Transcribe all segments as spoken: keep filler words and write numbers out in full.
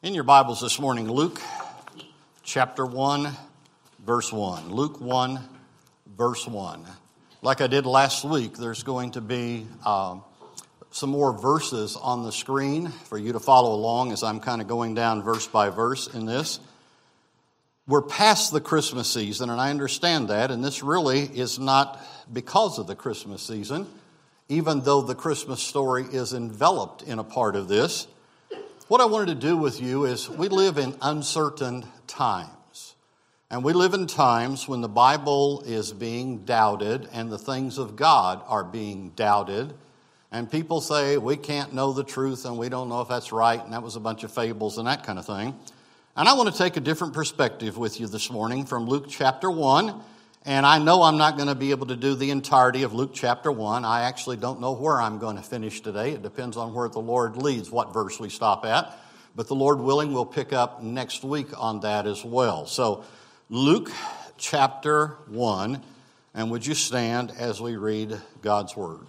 In your Bibles this morning, Luke chapter one, verse one. Luke one, verse one. Like I did last week, there's going to be uh, some more verses on the screen for you to follow along as I'm kind of going down verse by verse in this. We're past the Christmas season, and I understand that, and this really is not because of the Christmas season, even though the Christmas story is enveloped in a part of this. What I wanted to do with you is we live in uncertain times. And we live in times when the Bible is being doubted and the things of God are being doubted. And people say, we can't know the truth and we don't know if that's right. And that was a bunch of fables and that kind of thing. And I want to take a different perspective with you this morning from Luke chapter one. And I know I'm not going to be able to do the entirety of Luke chapter one. I actually don't know where I'm going to finish today. It depends on where the Lord leads, what verse we stop at. But the Lord willing, we'll pick up next week on that as well. So Luke chapter one, and would you stand as we read God's word?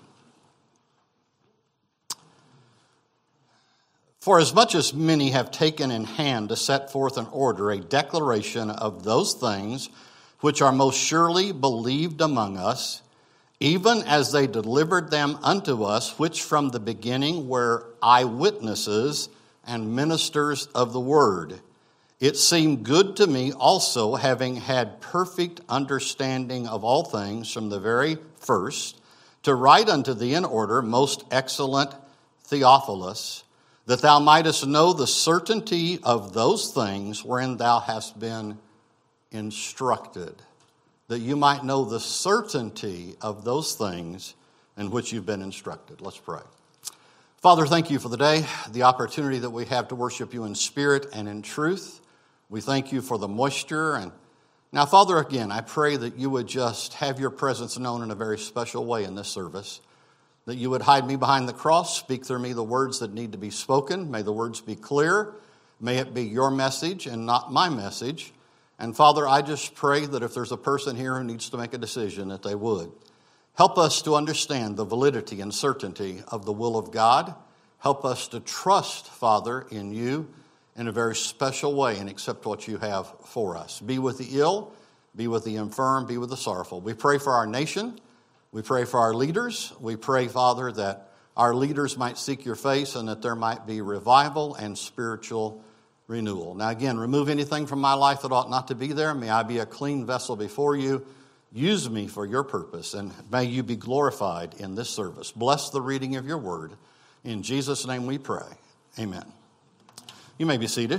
For as much as many have taken in hand to set forth in order a declaration of those things which are most surely believed among us, even as they delivered them unto us, which from the beginning were eyewitnesses and ministers of the word. It seemed good to me also, having had perfect understanding of all things from the very first, to write unto thee in order, most excellent Theophilus, that thou mightest know the certainty of those things wherein thou hast been instructed, that you might know the certainty of those things in which you've been instructed. Let's pray. Father, thank you for the day, the opportunity that we have to worship you in spirit and in truth. We thank you for the moisture. And now, Father, again, I pray that you would just have your presence known in a very special way in this service, that you would hide me behind the cross, speak through me the words that need to be spoken. May the words be clear. May it be your message and not my message. And Father, I just pray that if there's a person here who needs to make a decision, that they would. Help us to understand the validity and certainty of the will of God. Help us to trust, Father, in you in a very special way and accept what you have for us. Be with the ill, be with the infirm, be with the sorrowful. We pray for our nation. We pray for our leaders. We pray, Father, that our leaders might seek your face and that there might be revival and spiritual renewal. Now again, remove anything from my life that ought not to be there. May I be a clean vessel before you. Use me for your purpose, and may you be glorified in this service. Bless the reading of your word. In Jesus' name we pray. Amen. You may be seated.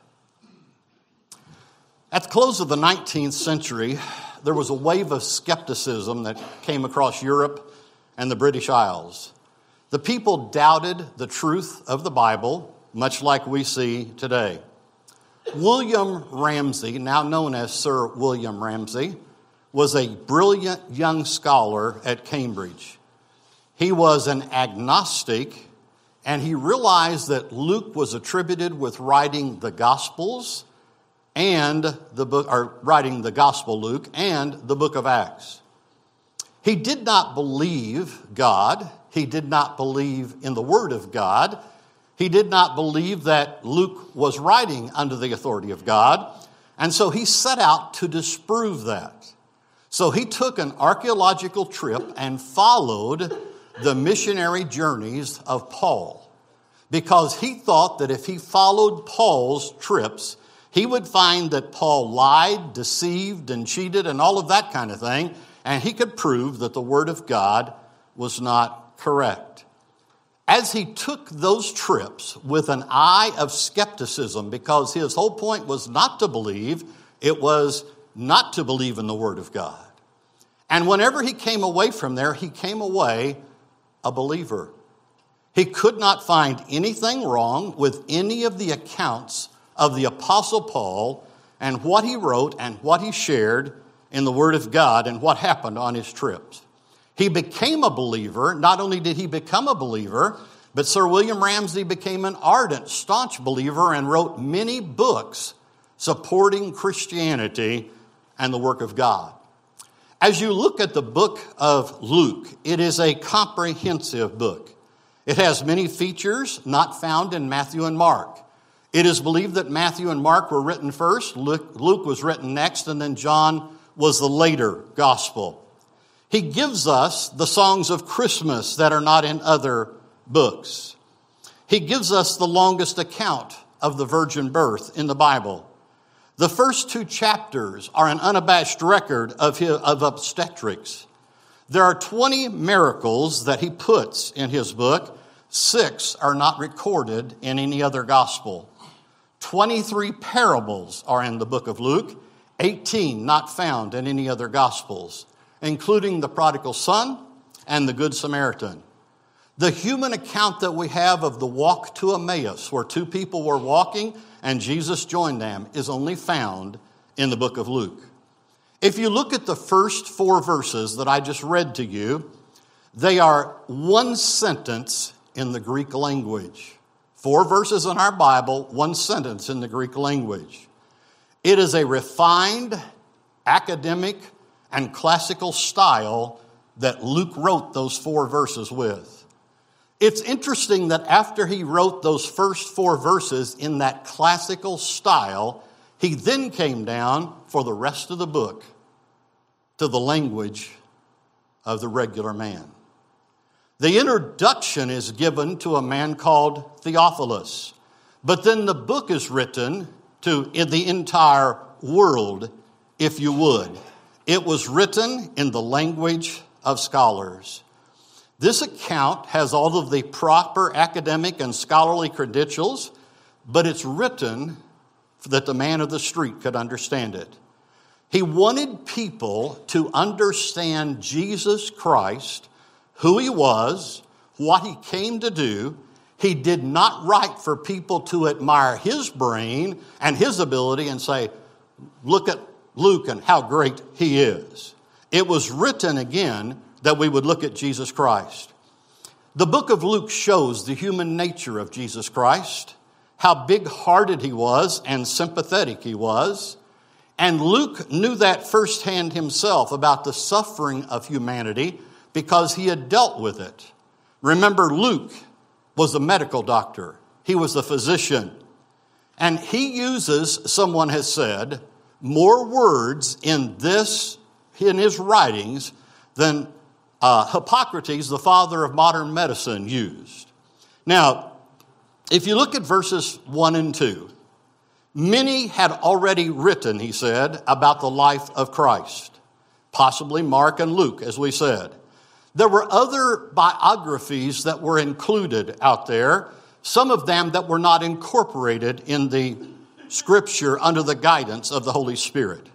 At the close of the nineteenth century, there was a wave of skepticism that came across Europe and the British Isles. The people doubted the truth of the Bible, much like we see today. William Ramsay, now known as Sir William Ramsay, was a brilliant young scholar at Cambridge. He was an agnostic, and he realized that Luke was attributed with writing the Gospels and the book, or writing the Gospel Luke and the book of Acts. He did not believe God. He did not believe in the Word of God. He did not believe that Luke was writing under the authority of God, and so he set out to disprove that. So he took an archaeological trip and followed the missionary journeys of Paul, because he thought that if he followed Paul's trips, he would find that Paul lied, deceived, and cheated, and all of that kind of thing, and he could prove that the Word of God was not correct. As he took those trips with an eye of skepticism, because his whole point was not to believe, it was not to believe in the Word of God. And whenever he came away from there, he came away a believer. He could not find anything wrong with any of the accounts of the Apostle Paul and what he wrote and what he shared in the Word of God and what happened on his trips. He became a believer. Not only did he become a believer, but Sir William Ramsay became an ardent, staunch believer and wrote many books supporting Christianity and the work of God. As you look at the book of Luke, it is a comprehensive book. It has many features not found in Matthew and Mark. It is believed that Matthew and Mark were written first, Luke, Luke was written next, and then John was the later gospel. He gives us the songs of Christmas that are not in other books. He gives us the longest account of the virgin birth in the Bible. The first two chapters are an unabashed record of, his, of obstetrics. There are twenty miracles that he puts in his book. Six are not recorded in any other gospel. twenty-three parables are in the book of Luke, eighteen not found in any other gospels, including the prodigal son and the Good Samaritan. The human account that we have of the walk to Emmaus, where two people were walking and Jesus joined them, is only found in the book of Luke. If you look at the first four verses that I just read to you, they are one sentence in the Greek language. Four verses in our Bible, one sentence in the Greek language. It is a refined, academic, and classical style that Luke wrote those four verses with. It's interesting that after he wrote those first four verses in that classical style, he then came down for the rest of the book to the language of the regular man. The introduction is given to a man called Theophilus, but then the book is written to in the entire world, if you would. It was written in the language of scholars. This account has all of the proper academic and scholarly credentials, but it's written that the man of the street could understand it. He wanted people to understand Jesus Christ, who he was, what he came to do. He did not write for people to admire his brain and his ability and say, look at Luke and how great he is. It was written again that we would look at Jesus Christ. The book of Luke shows the human nature of Jesus Christ, how big-hearted he was and sympathetic he was. And Luke knew that firsthand himself about the suffering of humanity because he had dealt with it. Remember, Luke was a medical doctor. He was a physician. And he uses, someone has said, more words in this, in his writings than uh, Hippocrates, the father of modern medicine, used. Now, if you look at verses one and two, many had already written, he said, about the life of Christ, possibly Mark and Luke, as we said. There were other biographies that were included out there, some of them that were not incorporated in the Scripture under the guidance of the Holy Spirit.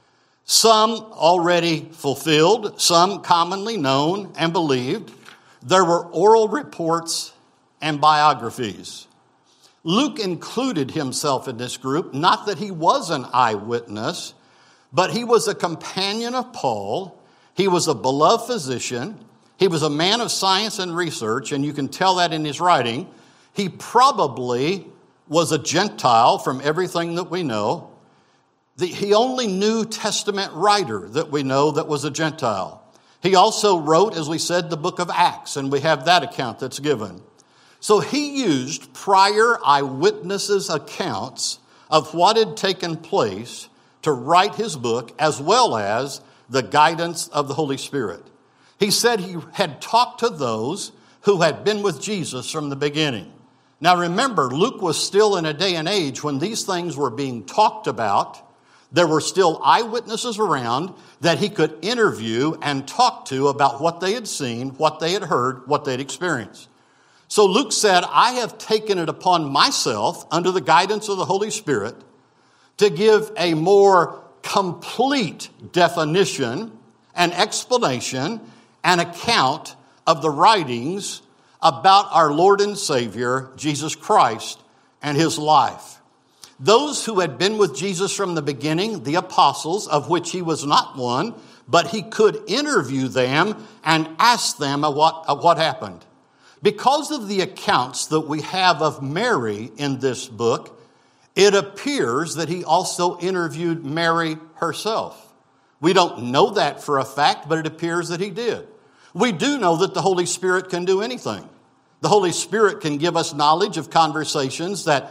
Some already fulfilled, some commonly known and believed. There were oral reports and biographies. Luke included himself in this group, not that he was an eyewitness, but he was a companion of Paul. He was a beloved physician. He was a man of science and research, and you can tell that in his writing. He probably was a Gentile from everything that we know. The, he only New Testament writer that we know that was a Gentile. He also wrote, as we said, the book of Acts, and we have that account that's given. So he used prior eyewitnesses' accounts of what had taken place to write his book, as well as the guidance of the Holy Spirit. He said he had talked to those who had been with Jesus from the beginning. Now remember, Luke was still in a day and age when these things were being talked about. There were still eyewitnesses around that he could interview and talk to about what they had seen, what they had heard, what they'd experienced. So Luke said, I have taken it upon myself, under the guidance of the Holy Spirit, to give a more complete definition and explanation and account of the writings about our Lord and Savior, Jesus Christ, and his life. Those who had been with Jesus from the beginning, the apostles, of which he was not one, but he could interview them and ask them of what, of what happened. Because of the accounts that we have of Mary in this book, it appears that he also interviewed Mary herself. We don't know that for a fact, but it appears that he did. We do know that the Holy Spirit can do anything. The Holy Spirit can give us knowledge of conversations that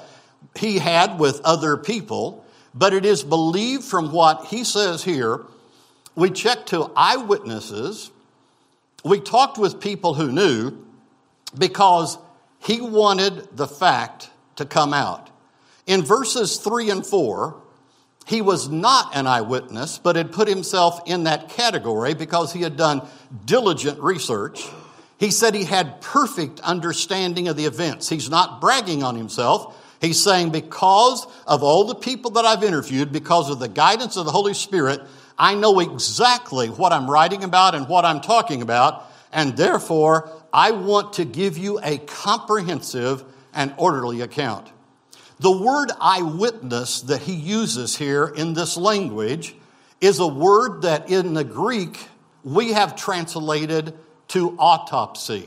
he had with other people, but it is believed from what he says here. We checked to eyewitnesses. We talked with people who knew, because he wanted the fact to come out. In verses three and four, he was not an eyewitness, but had put himself in that category because he had done diligent research. He said he had perfect understanding of the events. He's not bragging on himself. He's saying, because of all the people that I've interviewed, because of the guidance of the Holy Spirit, I know exactly what I'm writing about and what I'm talking about, and therefore I want to give you a comprehensive and orderly account. The word eyewitness that he uses here in this language is a word that in the Greek we have translated to autopsy.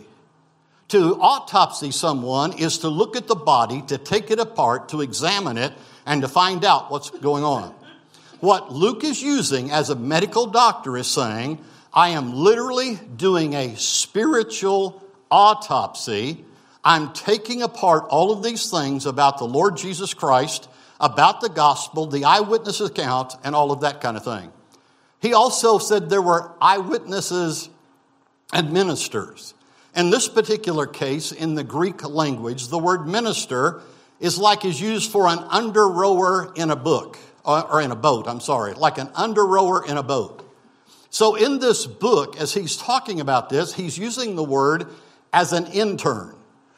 To autopsy someone is to look at the body, to take it apart, to examine it, and to find out what's going on. What Luke is using as a medical doctor is saying, I am literally doing a spiritual autopsy. I'm taking apart all of these things about the Lord Jesus Christ, about the gospel, the eyewitness account, and all of that kind of thing. He also said there were eyewitnesses and ministers. In this particular case, in the Greek language, the word minister is like is used for an under rower in a book, or in a boat, I'm sorry, like an under rower in a boat. So in this book, as he's talking about this, he's using the word as an intern.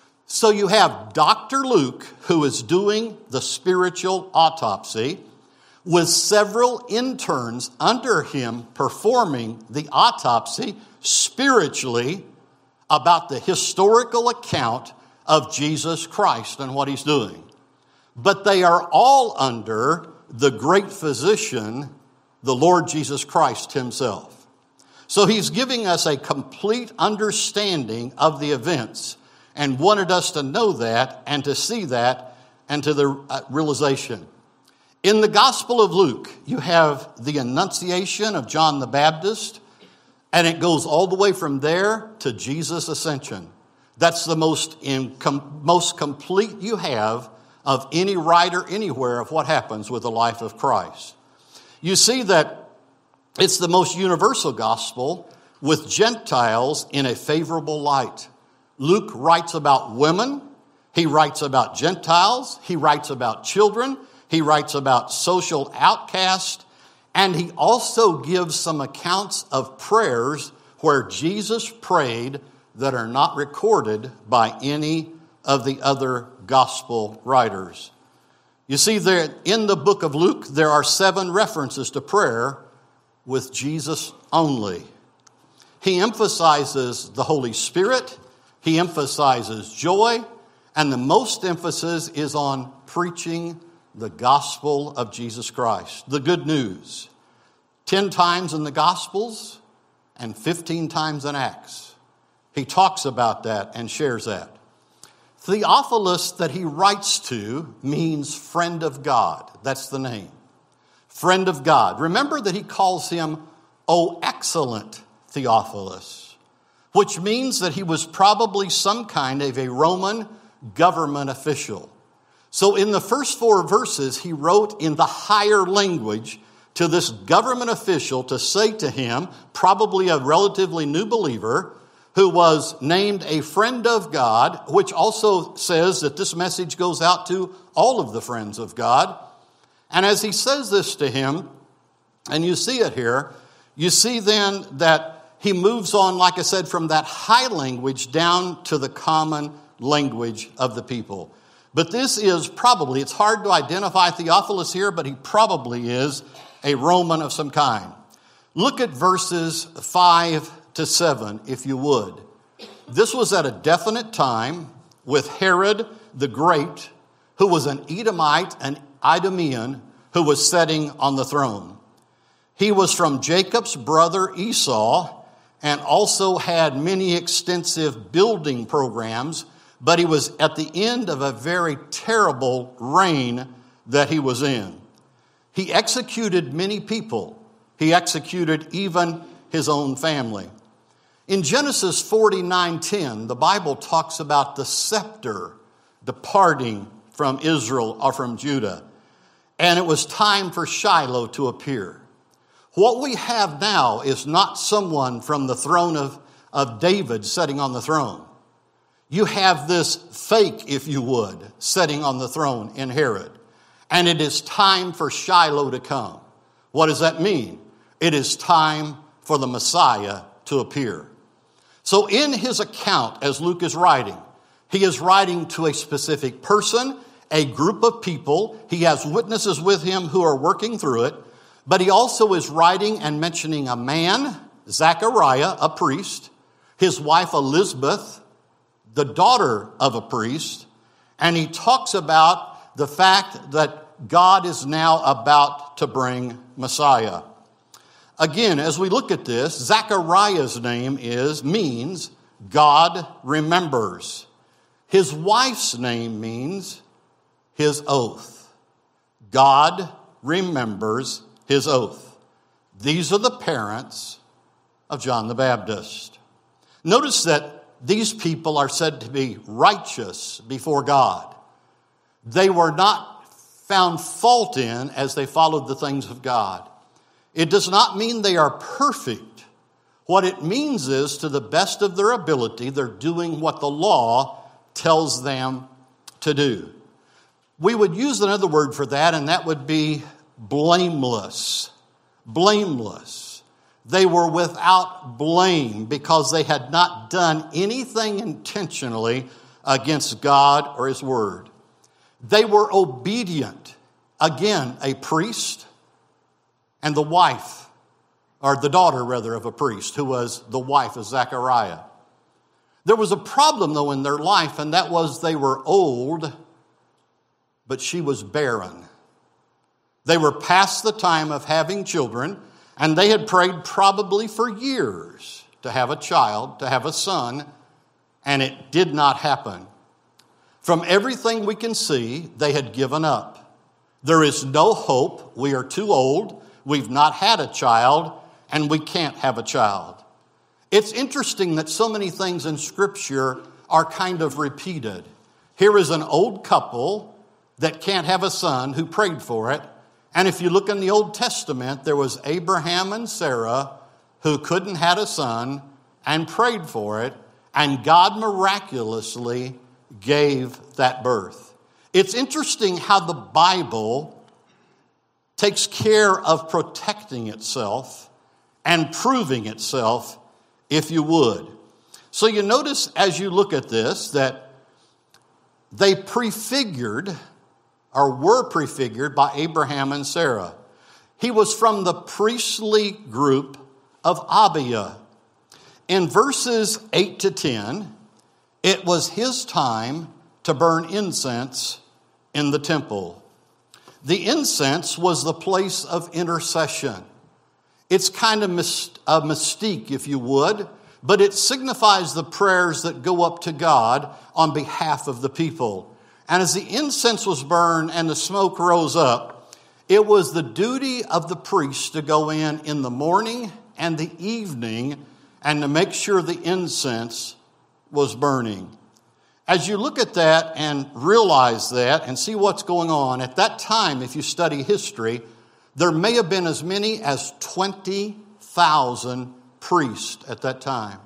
So you have Doctor Luke, who is doing the spiritual autopsy, with several interns under him performing the autopsy spiritually about the historical account of Jesus Christ and what he's doing. But they are all under the great physician, the Lord Jesus Christ himself. So he's giving us a complete understanding of the events and wanted us to know that and to see that and to the realization. In the Gospel of Luke, you have the Annunciation of John the Baptist, and it goes all the way from there to Jesus' ascension. That's the most, in, com, most complete you have of any writer anywhere of what happens with the life of Christ. You see that it's the most universal gospel with Gentiles in a favorable light. Luke writes about women. He writes about Gentiles. He writes about children. He writes about social outcasts. And he also gives some accounts of prayers where Jesus prayed that are not recorded by any of the other gospel writers. You see, there in the book of Luke, there are seven references to prayer with Jesus only. He emphasizes the Holy Spirit. He emphasizes joy. And the most emphasis is on preaching the gospel of Jesus Christ, the good news. Ten times in the Gospels and fifteen times in Acts. He talks about that and shares that. Theophilus that he writes to means friend of God. That's the name. Friend of God. Remember that he calls him, O excellent Theophilus, which means that he was probably some kind of a Roman government official. So in the first four verses, he wrote in the higher language to this government official to say to him, probably a relatively new believer, who was named a friend of God, which also says that this message goes out to all of the friends of God. And as he says this to him, and you see it here, you see then that he moves on, like I said, from that high language down to the common language of the people. But this is probably, it's hard to identify Theophilus here, but he probably is a Roman of some kind. Look at verses five to seven, if you would. This was at a definite time with Herod the Great, who was an Edomite, an Idumean, who was sitting on the throne. He was from Jacob's brother Esau, and also had many extensive building programs, but he was at the end of a very terrible reign that he was in. He executed many people. He executed even his own family. In Genesis forty-nine ten, the Bible talks about the scepter departing from Israel or from Judah. And it was time for Shiloh to appear. What we have now is not someone from the throne of, of David sitting on the throne. You have this fake, if you would, sitting on the throne in Herod. And it is time for Shiloh to come. What does that mean? It is time for the Messiah to appear. So in his account, as Luke is writing, he is writing to a specific person, a group of people. He has witnesses with him who are working through it. But he also is writing and mentioning a man, Zechariah, a priest, his wife Elizabeth, the daughter of a priest, and he talks about the fact that God is now about to bring Messiah. Again, as we look at this, Zechariah's name is means God remembers. His wife's name means his oath. God remembers his oath. These are the parents of John the Baptist. Notice that these people are said to be righteous before God. They were not found fault in as they followed the things of God. It does not mean they are perfect. What it means is, to the best of their ability, they're doing what the law tells them to do. We would use another word for that, and that would be blameless. Blameless. They were without blame because they had not done anything intentionally against God or his word. They were obedient. Again, a priest and the wife, or the daughter rather of a priest, who was the wife of Zechariah. There was a problem though in their life, and that was they were old, but she was barren. They were past the time of having children, and they had prayed probably for years to have a child, to have a son, and it did not happen. From everything we can see, they had given up. There is no hope. We are too old. We've not had a child, and we can't have a child. It's interesting that so many things in Scripture are kind of repeated. Here is an old couple that can't have a son who prayed for it. And if you look in the Old Testament, there was Abraham and Sarah who couldn't have a son and prayed for it, and God miraculously gave that birth. It's interesting how the Bible takes care of protecting itself and proving itself, if you would. So you notice as you look at this that they prefigured or were prefigured by Abraham and Sarah. He was from the priestly group of Abia. In verses eight to ten, it was his time to burn incense in the temple. The incense was the place of intercession. It's kind of a mystique, if you would, but it signifies the prayers that go up to God on behalf of the people. And as the incense was burned and the smoke rose up, it was the duty of the priest to go in in the morning and the evening and to make sure the incense was burning. As you look at that and realize that and see what's going on, at that time, if you study history, there may have been as many as twenty thousand priests at that time.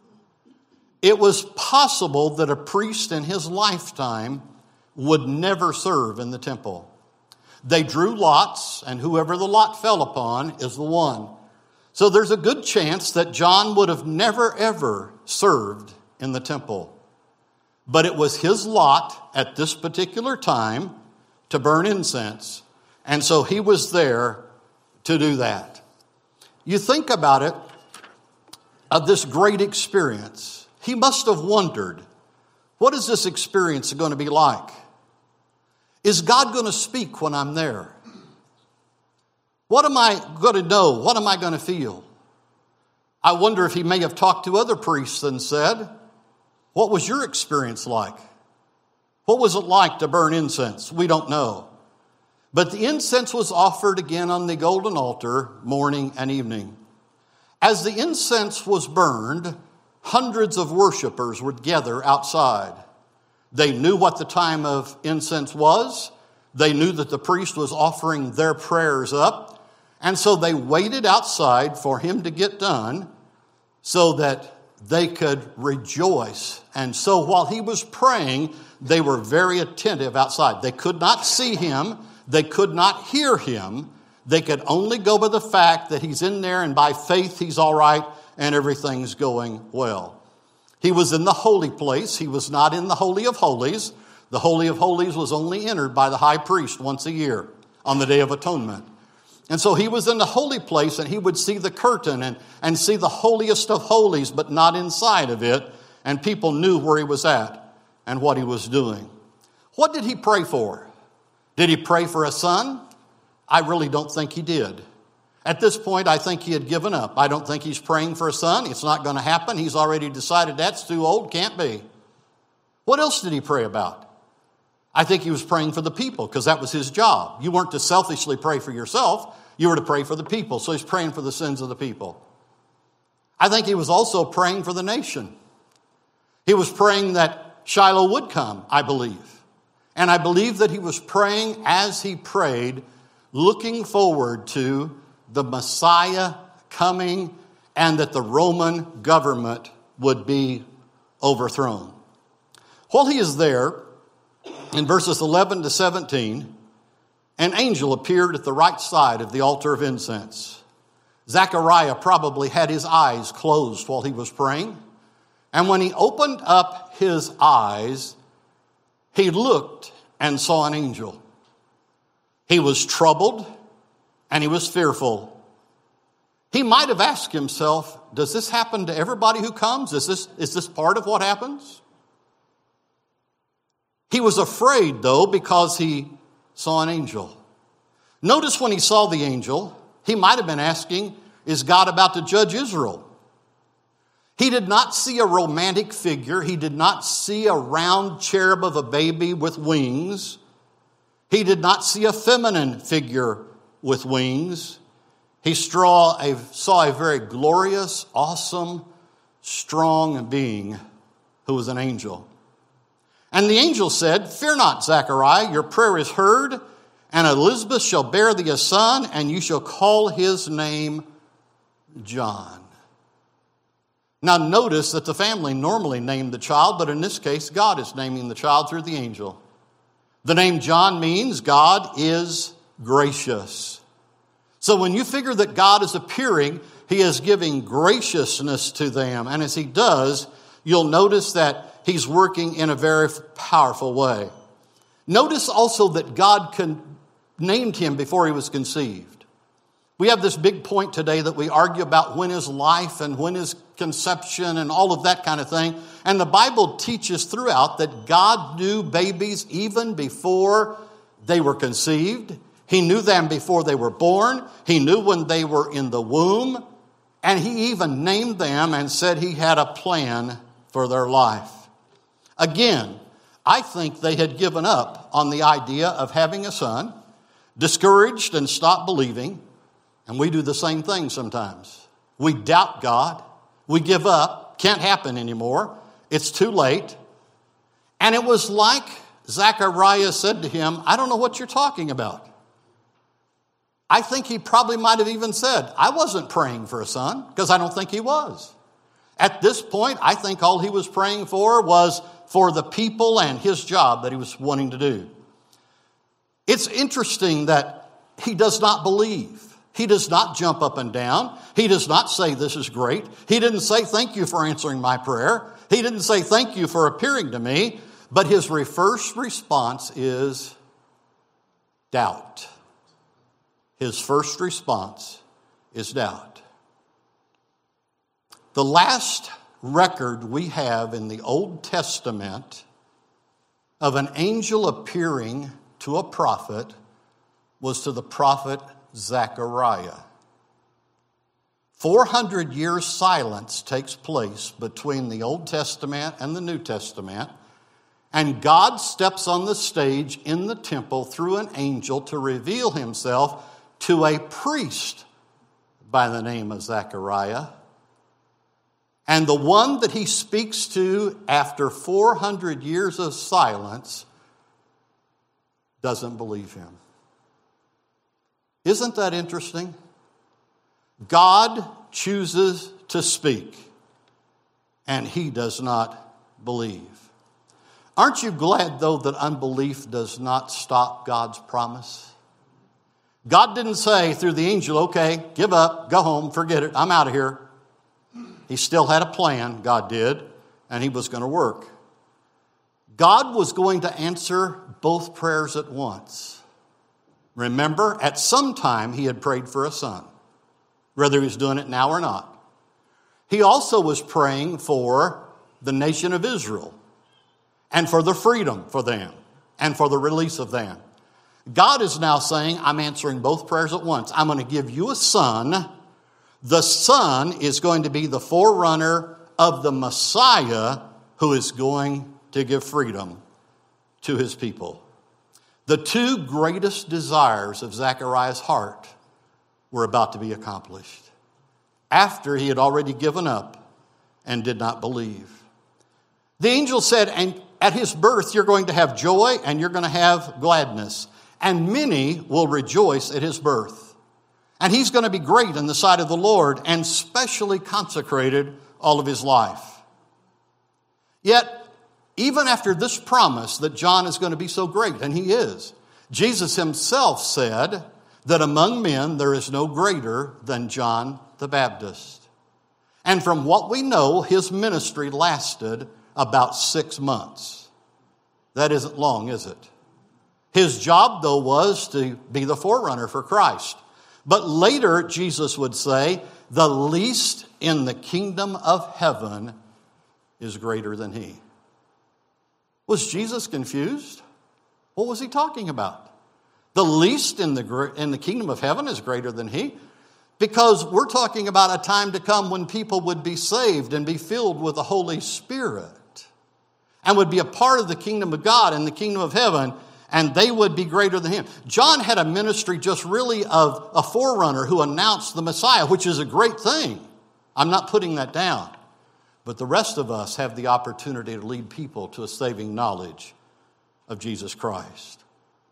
It was possible that a priest in his lifetime would never serve in the temple. They drew lots, and whoever the lot fell upon is the one. So there's a good chance that John would have never, ever served in the temple. But it was his lot at this particular time to burn incense. And so he was there to do that. You think about it, of this great experience. He must have wondered, what is this experience going to be like? Is God going to speak when I'm there? What am I going to know? What am I going to feel? I wonder if he may have talked to other priests and said, what was your experience like? What was it like to burn incense? We don't know. But the incense was offered again on the golden altar morning and evening. As the incense was burned, hundreds of worshipers would gather outside. They knew what the time of incense was. They knew that the priest was offering their prayers up. And so they waited outside for him to get done so that they could rejoice. And so while he was praying, they were very attentive outside. They could not see him. They could not hear him. They could only go by the fact that he's in there and by faith he's all right and everything's going well. He was in the holy place. He was not in the Holy of Holies. The Holy of Holies was only entered by the high priest once a year on the Day of Atonement. And so he was in the holy place, and he would see the curtain and, and see the holiest of holies, but not inside of it. And people knew where he was at and what he was doing. What did he pray for? Did he pray for a son? I really don't think he did. At this point, I think he had given up. I don't think he's praying for a son. It's not going to happen. He's already decided that's too old, can't be. What else did he pray about? I think he was praying for the people because that was his job. You weren't to selfishly pray for yourself. You were to pray for the people. So he's praying for the sins of the people. I think he was also praying for the nation. He was praying that Shiloh would come, I believe. And I believe that he was praying as he prayed, looking forward to the Messiah coming and that the Roman government would be overthrown. While he is there, in verses eleven to seventeen, an angel appeared at the right side of the altar of incense. Zechariah probably had his eyes closed while he was praying. And when he opened up his eyes, he looked and saw an angel. He was troubled and he was fearful. He might have asked himself, does this happen to everybody who comes? Is this, is this part of what happens? He was afraid, though, because he saw an angel. Notice when he saw the angel, he might have been asking, is God about to judge Israel? He did not see a romantic figure. He did not see a round cherub of a baby with wings. He did not see a feminine figure with wings. He saw a, saw a very glorious, awesome, strong being who was an angel. And the angel said, fear not, Zechariah, your prayer is heard, and Elizabeth shall bear thee a son, and you shall call his name John. Now notice that the family normally named the child, but in this case, God is naming the child through the angel. The name John means God is gracious. So when you figure that God is appearing, he is giving graciousness to them. And as he does, you'll notice that he's working in a very powerful way. Notice also that God con- named him before he was conceived. We have this big point today that we argue about when is life and when is conception and all of that kind of thing. And the Bible teaches throughout that God knew babies even before they were conceived. He knew them before they were born. He knew when they were in the womb. And he even named them and said he had a plan for their life. Again, I think they had given up on the idea of having a son, discouraged and stopped believing. And we do the same thing sometimes. We doubt God. We give up. Can't happen anymore. It's too late. And it was like Zechariah said to him, I don't know what you're talking about. I think he probably might have even said, I wasn't praying for a son, because I don't think he was. At this point, I think all he was praying for was for the people and his job that he was wanting to do. It's interesting that he does not believe. He does not jump up and down. He does not say, this is great. He didn't say, thank you for answering my prayer. He didn't say, thank you for appearing to me. But his first response is doubt. His first response is doubt. The last record we have in the Old Testament of an angel appearing to a prophet was to the prophet Zechariah. four hundred years silence takes place between the Old Testament and the New Testament, and God steps on the stage in the temple through an angel to reveal himself to a priest by the name of Zechariah. And the one that he speaks to after four hundred years of silence doesn't believe him. Isn't that interesting? God chooses to speak, and he does not believe. Aren't you glad, though, that unbelief does not stop God's promise? God didn't say through the angel, okay, give up, go home, forget it, I'm out of here. He still had a plan, God did, and he was going to work. God was going to answer both prayers at once. Remember, at some time he had prayed for a son, whether he was doing it now or not. He also was praying for the nation of Israel and for the freedom for them and for the release of them. God is now saying, I'm answering both prayers at once. I'm going to give you a son. The son is going to be the forerunner of the Messiah who is going to give freedom to his people. The two greatest desires of Zechariah's heart were about to be accomplished after he had already given up and did not believe. The angel said, and at his birth you're going to have joy and you're going to have gladness, and many will rejoice at his birth. And he's going to be great in the sight of the Lord and specially consecrated all of his life. Yet, even after this promise that John is going to be so great, and he is, Jesus himself said that among men there is no greater than John the Baptist. And from what we know, his ministry lasted about six months. That isn't long, is it? His job, though, was to be the forerunner for Christ. But later, Jesus would say, the least in the kingdom of heaven is greater than he. Was Jesus confused? What was he talking about? The least in the, in the kingdom of heaven is greater than he. Because we're talking about a time to come when people would be saved and be filled with the Holy Spirit and would be a part of the kingdom of God and the kingdom of heaven, and they would be greater than him. John had a ministry just really of a forerunner who announced the Messiah, which is a great thing. I'm not putting that down. But the rest of us have the opportunity to lead people to a saving knowledge of Jesus Christ.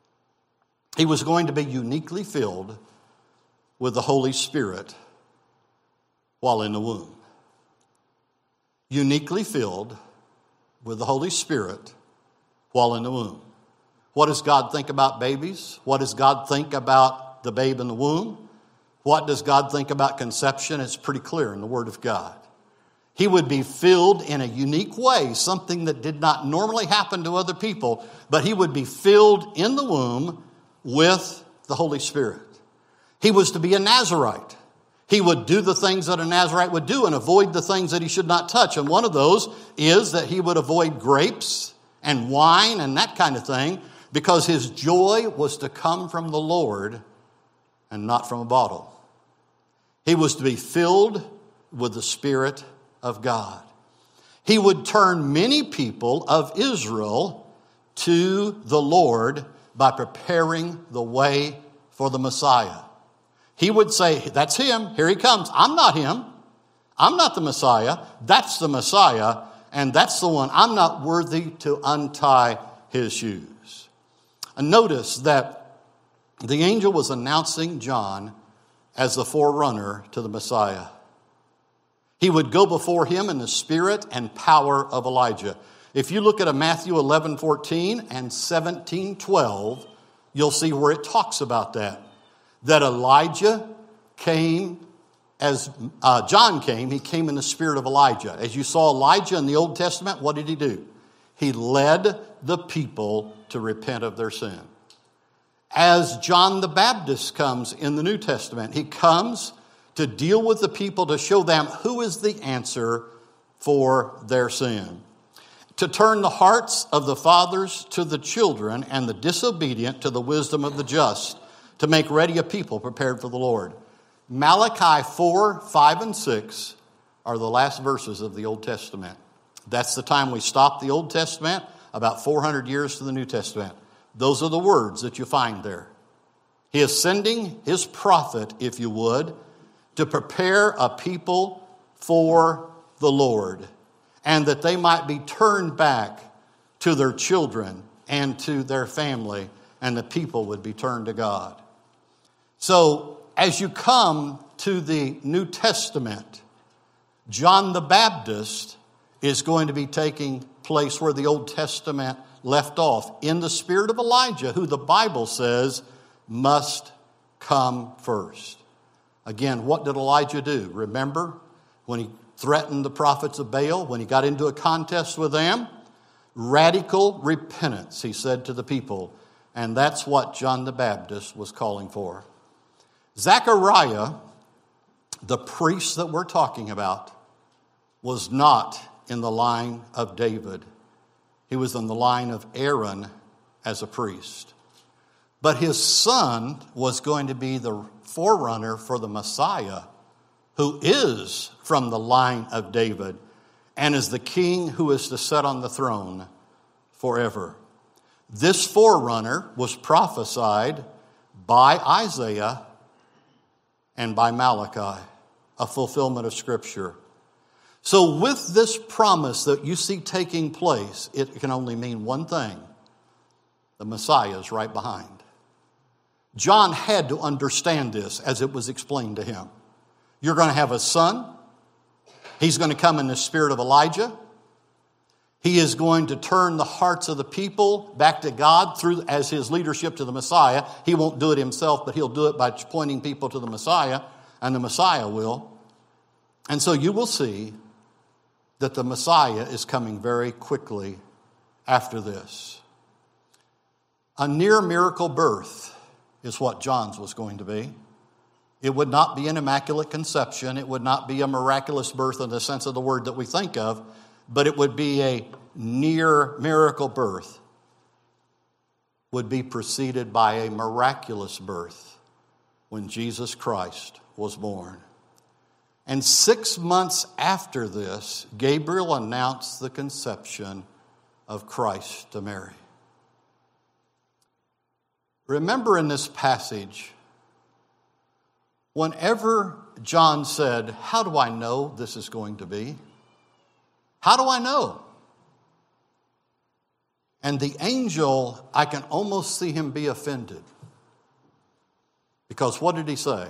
He was going to be uniquely filled with the Holy Spirit while in the womb. Uniquely filled with the Holy Spirit while in the womb. What does God think about babies? What does God think about the babe in the womb? What does God think about conception? It's pretty clear in the Word of God. He would be filled in a unique way, something that did not normally happen to other people, but he would be filled in the womb with the Holy Spirit. He was to be a Nazirite. He would do the things that a Nazirite would do and avoid the things that he should not touch. And one of those is that he would avoid grapes and wine and that kind of thing, because his joy was to come from the Lord and not from a bottle. He was to be filled with the Spirit of God. He would turn many people of Israel to the Lord by preparing the way for the Messiah. He would say, that's him, here he comes. I'm not him. I'm not the Messiah. That's the Messiah, and that's the one. I'm not worthy to untie his shoes. And notice that the angel was announcing John as the forerunner to the Messiah. He would go before him in the spirit and power of Elijah. If you look at a Matthew eleven fourteen and seventeen twelve, you'll see where it talks about that. That Elijah came as uh, John came, he came in the spirit of Elijah. As you saw Elijah in the Old Testament, what did he do? He led the people to repent of their sin. As John the Baptist comes in the New Testament, he comes to deal with the people, to show them who is the answer for their sin. To turn the hearts of the fathers to the children and the disobedient to the wisdom of the just, to make ready a people prepared for the Lord. Malachi four, five, and six are the last verses of the Old Testament. That's the time we stop the Old Testament, about four hundred years to the New Testament. Those are the words that you find there. He is sending his prophet, if you would, to prepare a people for the Lord, and that they might be turned back to their children and to their family, and the people would be turned to God. So, as you come to the New Testament, John the Baptist is going to be taking place where the Old Testament left off, in the spirit of Elijah, who the Bible says must come first. Again, what did Elijah do? Remember when he threatened the prophets of Baal, when he got into a contest with them? Radical repentance, he said to the people. And that's what John the Baptist was calling for. Zechariah, the priest that we're talking about, was not in the line of David. He was in the line of Aaron as a priest. But his son was going to be the forerunner for the Messiah, who is from the line of David and is the king who is to sit on the throne forever. This forerunner was prophesied by Isaiah and by Malachi, a fulfillment of Scripture. So with this promise that you see taking place, it can only mean one thing. The Messiah is right behind. John had to understand this as it was explained to him. You're going to have a son. He's going to come in the spirit of Elijah. He is going to turn the hearts of the people back to God through as his leadership to the Messiah. He won't do it himself, but he'll do it by pointing people to the Messiah, and the Messiah will. And so you will see that the Messiah is coming very quickly after this. A near miracle birth is what John's was going to be. It would not be an immaculate conception. It would not be a miraculous birth in the sense of the word that we think of, but it would be a near miracle birth, would be preceded by a miraculous birth when Jesus Christ was born. And six months after this, Gabriel announced the conception of Christ to Mary. Remember in this passage, whenever John said, "How do I know this is going to be? How do I know?" And the angel, I can almost see him be offended. Because what did he say?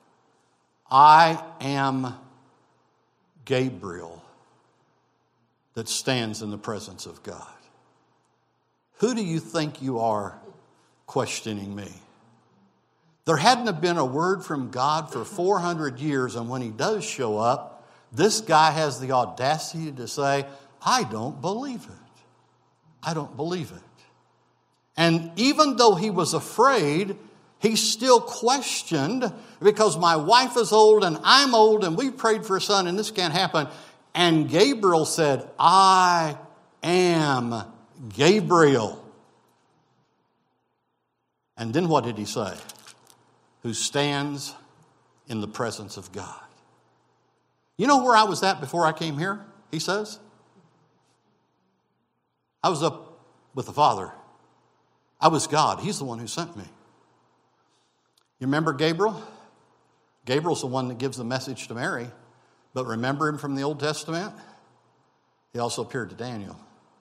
I am Gabriel that stands in the presence of God. Who do you think you are questioning me? There hadn't have been a word from God for four hundred years, and when he does show up, this guy has the audacity to say, I don't believe it. I don't believe it. And even though he was afraid, he still questioned, because my wife is old and I'm old and we prayed for a son and this can't happen. And Gabriel said, I am Gabriel. And then what did he say? Who stands in the presence of God. You know where I was at before I came here, he says? I was up with the Father. I was God. He's the one who sent me. You remember Gabriel? Gabriel's the one that gives the message to Mary. But remember him from the Old Testament? He also appeared to Daniel.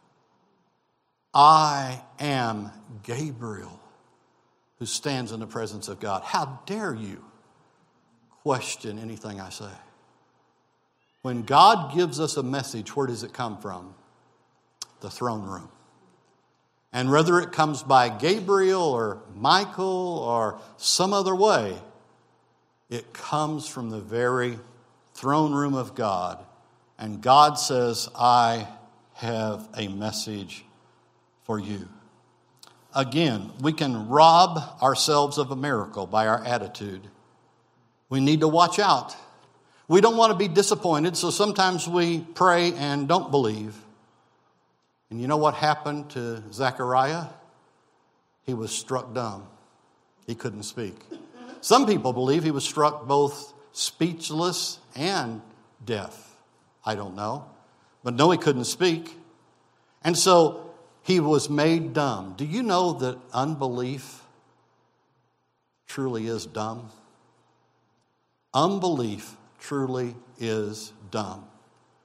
I am Gabriel who stands in the presence of God. How dare you question anything I say? When God gives us a message, where does it come from? The throne room. And whether it comes by Gabriel or Michael or some other way, it comes from the very throne room of God. And God says, I have a message for you. Again, we can rob ourselves of a miracle by our attitude. We need to watch out. We don't want to be disappointed, so sometimes we pray and don't believe. And you know what happened to Zechariah? He was struck dumb. He couldn't speak. Some people believe he was struck both speechless and deaf. I don't know. But no, he couldn't speak. And so he was made dumb. Do you know that unbelief truly is dumb? Unbelief truly is dumb.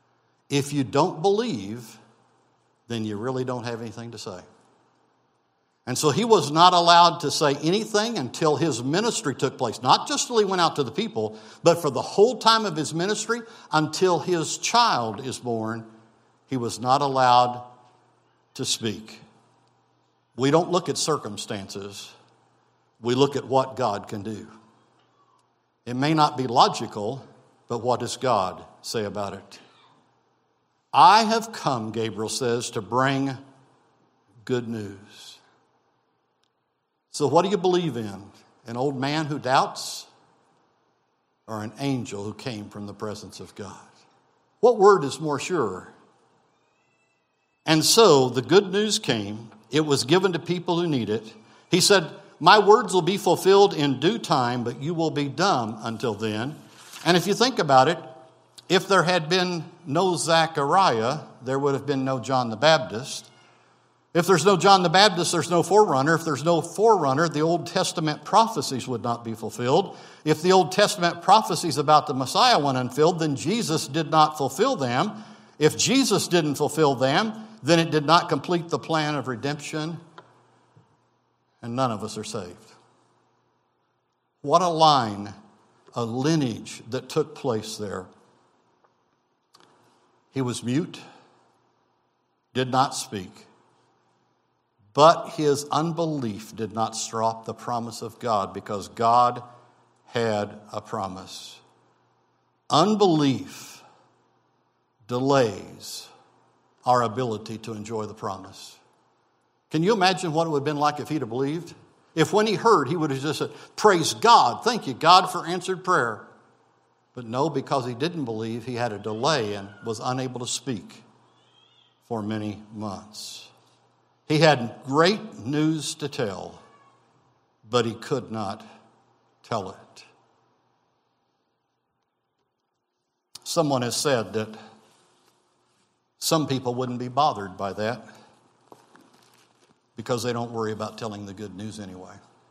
If you don't believe, then you really don't have anything to say. And so he was not allowed to say anything until his ministry took place. Not just till he went out to the people, but for the whole time of his ministry, until his child is born, he was not allowed to speak. We don't look at circumstances. We look at what God can do. It may not be logical, but what does God say about it? I have come, Gabriel says, to bring good news. So what do you believe in? An old man who doubts, or an angel who came from the presence of God? What word is more sure? And so the good news came. It was given to people who need it. He said, my words will be fulfilled in due time, but you will be dumb until then. And if you think about it, if there had been no Zechariah, there would have been no John the Baptist. If there's no John the Baptist, there's no forerunner. If there's no forerunner, the Old Testament prophecies would not be fulfilled. If the Old Testament prophecies about the Messiah went unfilled, then Jesus did not fulfill them. If Jesus didn't fulfill them, then it did not complete the plan of redemption, and none of us are saved. What a line, a lineage that took place there. He was mute, did not speak, but his unbelief did not stop the promise of God, because God had a promise. Unbelief delays our ability to enjoy the promise. Can you imagine what it would have been like if he'd have believed? If when he heard, he would have just said, praise God, thank you, God, for answered prayer. But no, because he didn't believe, he had a delay and was unable to speak for many months. He had great news to tell, but he could not tell it. Someone has said that some people wouldn't be bothered by that because they don't worry about telling the good news anyway.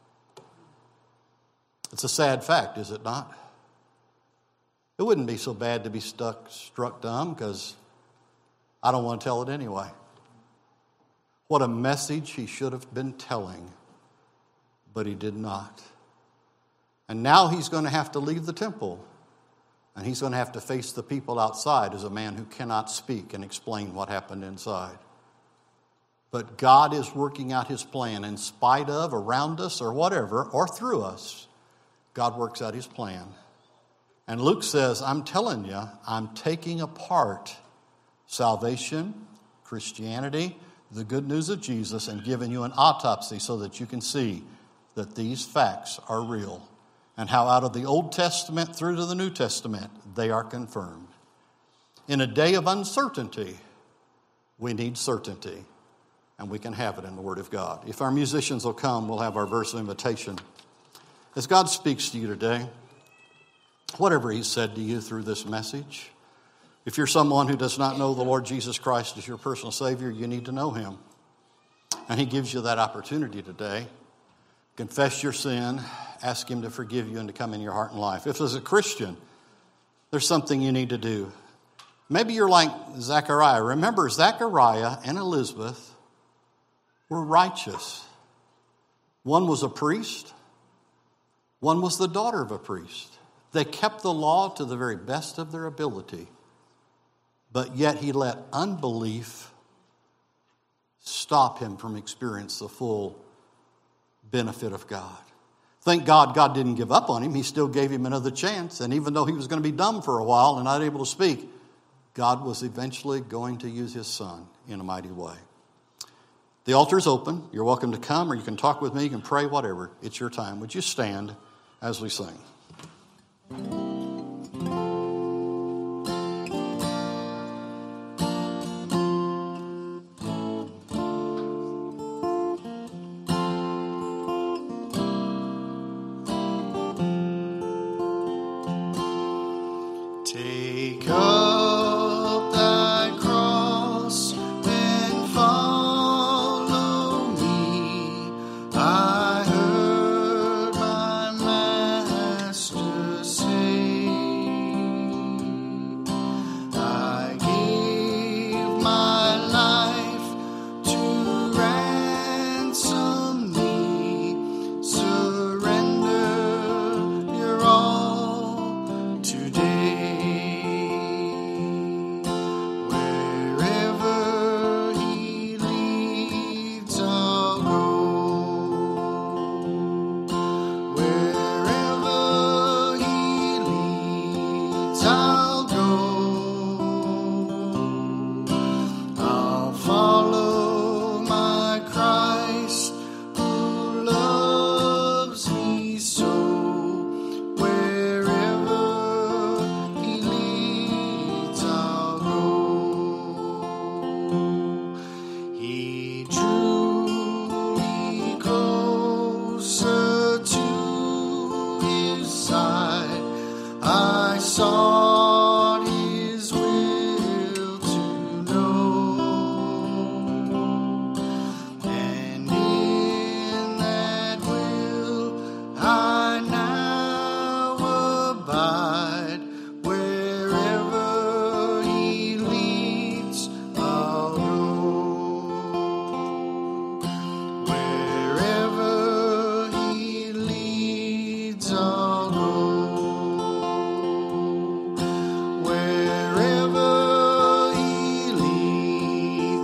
It's a sad fact, is it not? It wouldn't be so bad to be stuck, struck dumb, because I don't want to tell it anyway. What a message he should have been telling, but he did not. And now he's going to have to leave the temple, and he's going to have to face the people outside as a man who cannot speak and explain what happened inside. But God is working out his plan in spite of, around us, or whatever, or through us. God works out his plan. And Luke says, I'm telling you, I'm taking apart salvation, Christianity, the good news of Jesus, and giving you an autopsy so that you can see that these facts are real, and how out of the Old Testament through to the New Testament, they are confirmed. In a day of uncertainty, we need certainty, and we can have it in the Word of God. If our musicians will come, we'll have our verse of invitation. As God speaks to you today, whatever he said to you through this message, if you're someone who does not know the Lord Jesus Christ as your personal Savior, you need to know him. And he gives you that opportunity today. Confess your sin, ask him to forgive you and to come in your heart and life. If as a Christian, there's something you need to do. Maybe you're like Zechariah. Remember, Zechariah and Elizabeth were righteous. One was a priest. One was the daughter of a priest. They kept the law to the very best of their ability. But yet he let unbelief stop him from experiencing the full benefit of God. Thank God God didn't give up on him. He still gave him another chance. And even though he was going to be dumb for a while and not able to speak, God was eventually going to use his son in a mighty way. The altar is open. You're welcome to come, or you can talk with me. You can pray, whatever. It's your time. Would you stand as we sing? Take up thy cross and follow me. I heard my Master say,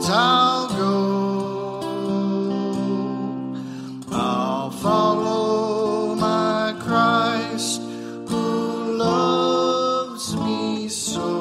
I'll go. I'll follow my Christ who loves me so.